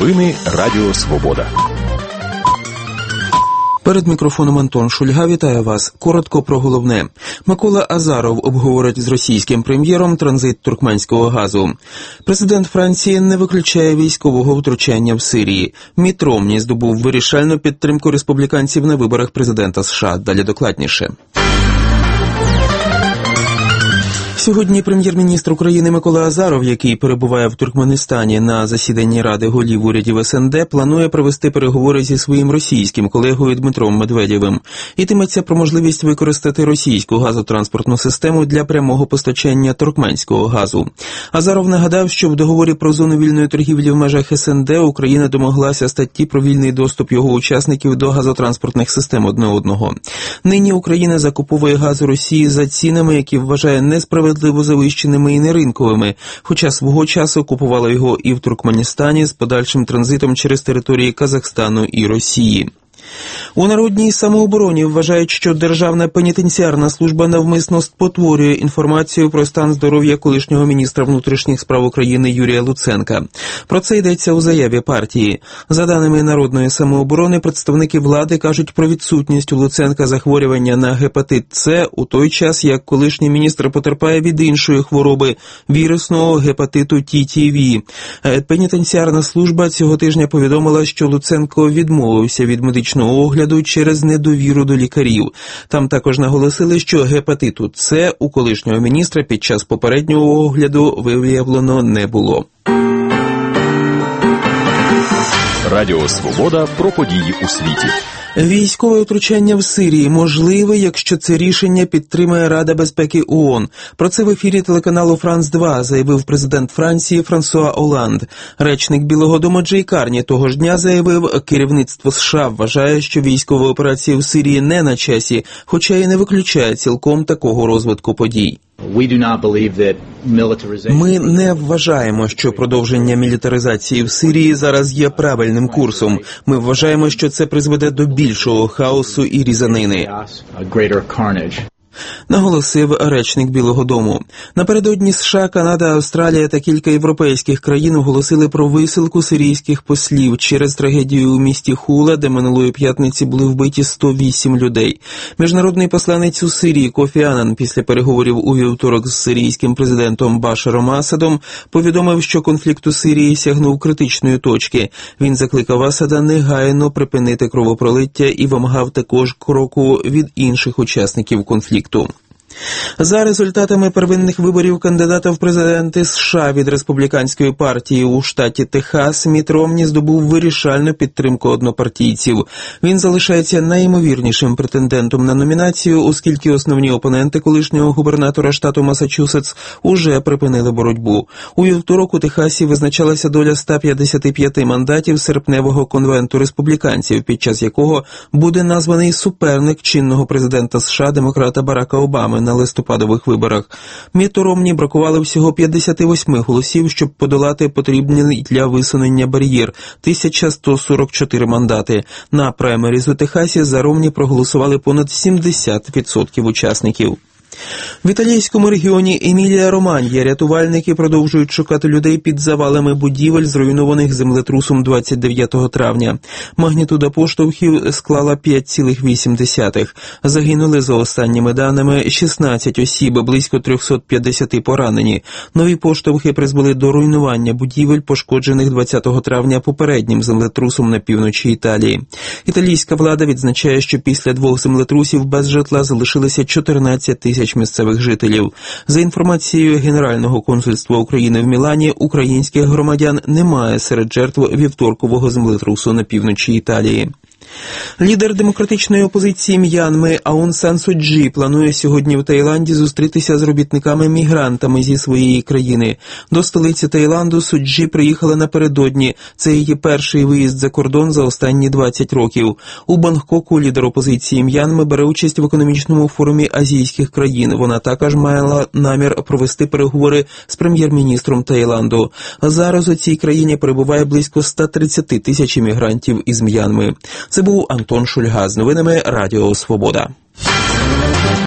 Новини Радіо Свобода. Перед мікрофоном Антон Шульга, вітаю вас. Коротко про головне. Микола Азаров обговорить з російським прем'єром транзит туркменського газу. Президент Франції не виключає військового втручання в Сирії. Мітт Ромні здобув вирішальну підтримку республіканців на виборах президента США. Далі докладніше. Сьогодні прем'єр-міністр України Микола Азаров, який перебуває в Туркменистані на засіданні Ради голів урядів СНД, планує провести переговори зі своїм російським колегою Дмитром Медведєвим. Йтиметься про можливість використати російську газотранспортну систему для прямого постачання туркменського газу. Азаров нагадав, що в договорі про зону вільної торгівлі в межах СНД Україна домоглася статті про вільний доступ його учасників до газотранспортних систем одне одного. Нині Україна закуповує газ у Росії за цінами, які вважає несправедливими, завищеними і неринковими, хоча свого часу купувала його і в Туркменістані з подальшим транзитом через території Казахстану і Росії. У Народній самообороні вважають, що Державна пенітенціарна служба навмисно спотворює інформацію про стан здоров'я колишнього міністра внутрішніх справ України Юрія Луценка. Про це йдеться у заяві партії. За даними Народної самооборони, представники влади кажуть про відсутність у Луценка захворювання на гепатит С у той час, як колишній міністр потерпає від іншої хвороби – вірусного гепатиту ТТВ. Пенітенціарна служба цього тижня повідомила, що Луценко відмовився від медичного огляду через недовіру до лікарів. Там також наголосили, що гепатиту С у колишнього міністра під час попереднього огляду виявлено не було. Радіо Свобода про події у світі. Військове втручання в Сирії можливе, якщо це рішення підтримає Рада безпеки ООН. Про це в ефірі телеканалу «Франс-2» заявив президент Франції Франсуа Оланд. Речник Білого дому Джей Карні того ж дня заявив, керівництво США вважає, що військова операція в Сирії не на часі, хоча і не виключає цілком такого розвитку подій. Ми не вважаємо, що продовження мілітаризації в Сирії зараз є правильним курсом. Ми вважаємо, що це призведе до більшого хаосу і різанини, наголосив речник Білого дому. Напередодні США, Канада, Австралія та кілька європейських країн оголосили про висилку сирійських послів через трагедію у місті Хула, де минулої п'ятниці були вбиті 108 людей. Міжнародний посланець у Сирії Кофі Аннан після переговорів у вівторок з сирійським президентом Башаром Асадом повідомив, що конфлікт у Сирії сягнув критичної точки. Він закликав Асада негайно припинити кровопролиття і вимагав також кроку від інших учасників конфлікту. За результатами первинних виборів кандидата в президенти США від республіканської партії у штаті Техас, Мітт Ромні здобув вирішальну підтримку однопартійців. Він залишається найімовірнішим претендентом на номінацію, оскільки основні опоненти колишнього губернатора штату Масачусетс уже припинили боротьбу. У вівторок у Техасі визначалася доля 155 мандатів серпневого конвенту республіканців, під час якого буде названий суперник чинного президента США демократа Барака Обами на листопадових виборах. Мітту Ромні бракувало всього 58 голосів, щоб подолати потрібний для висунення бар'єр – 1144 мандати. На праймеріз у Техасі за Ромні проголосували понад 70% учасників. В італійському регіоні Емілія-Романья рятувальники продовжують шукати людей під завалами будівель, зруйнованих землетрусом 29 травня. Магнітуда поштовхів склала 5,8. Загинули, за останніми даними, 16 осіб, близько 350 поранені. Нові поштовхи призвели до руйнування будівель, пошкоджених 20 травня попереднім землетрусом на півночі Італії. Італійська влада відзначає, що після двох землетрусів без житла залишилися 14 тисяч місцевих жителів. За інформацією Генерального консульства України в Мілані, українських громадян немає серед жертв вівторкового землетрусу на півночі Італії. Лідер демократичної опозиції М'янми Аун Сан Су Чжі планує сьогодні в Таїланді зустрітися з робітниками-мігрантами зі своєї країни. До столиці Таїланду Су Чжі приїхала напередодні. Це її перший виїзд за кордон за останні 20 років. У Бангкоку лідер опозиції М'янми бере участь в економічному форумі азійських країн. Вона також мала намір провести переговори з прем'єр-міністром Таїланду. Зараз у цій країні перебуває близько 130 тисяч іммігрантів із М'янми. Це був Антон Шульга з новинами Радіо Свобода.